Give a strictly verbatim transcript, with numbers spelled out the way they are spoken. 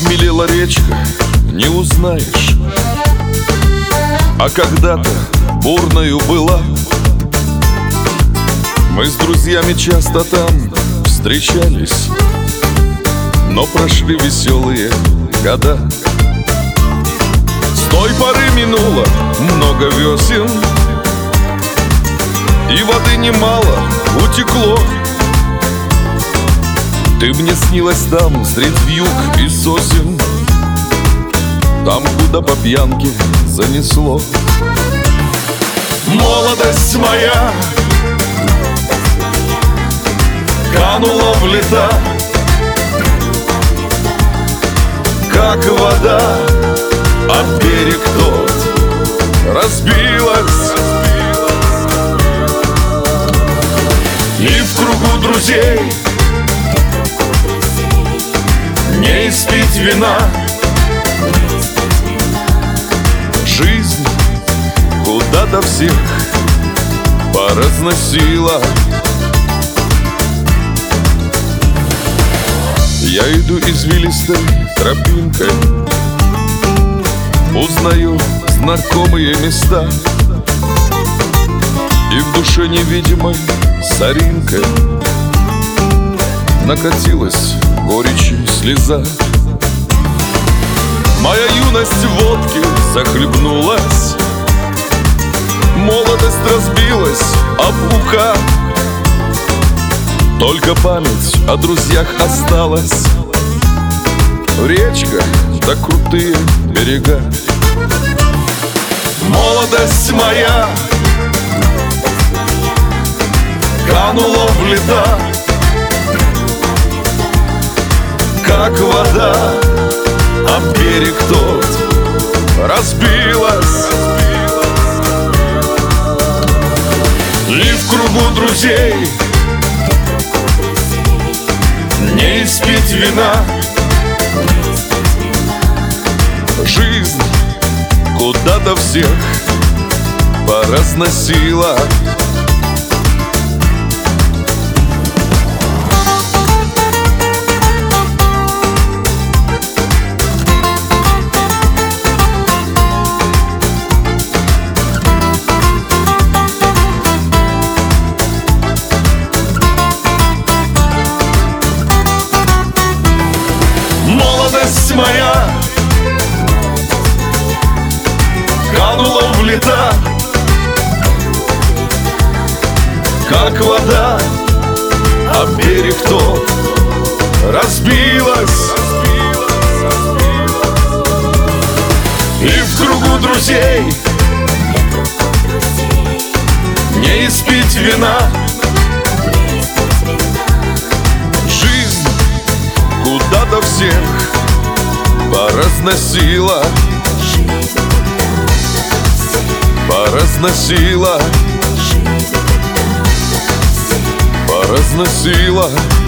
Обмелела речка, не узнаешь, а когда-то бурною была. Мы с друзьями часто там встречались, но прошли веселые года. С той поры минуло много весен, и воды немало утекло. Ты мне снилась там, средь вьюг и сосен, там, куда по пьянке занесло. Молодость моя канула в лета, как вода об берег тот разбилась. И в кругу друзей не испить вина. Жизнь куда-то всех поразносила. Я иду извилистой тропинкой, узнаю знакомые места, и в душе невидимой соринкой накатилась горечь и слеза. Моя юность в водке захлебнулась, молодость разбилась об лука. Только память о друзьях осталась, речка да крутые берега. Молодость моя канула в лета, как вода об берег тот разбилась. И в кругу друзей не испить вина. Жизнь куда-то всех поразносила. Молодость моя канула в лета, как вода об берег тот разбилась. И в кругу друзей не испить вина. Жизнь куда-то всех поразносила, поразносила, поразносила.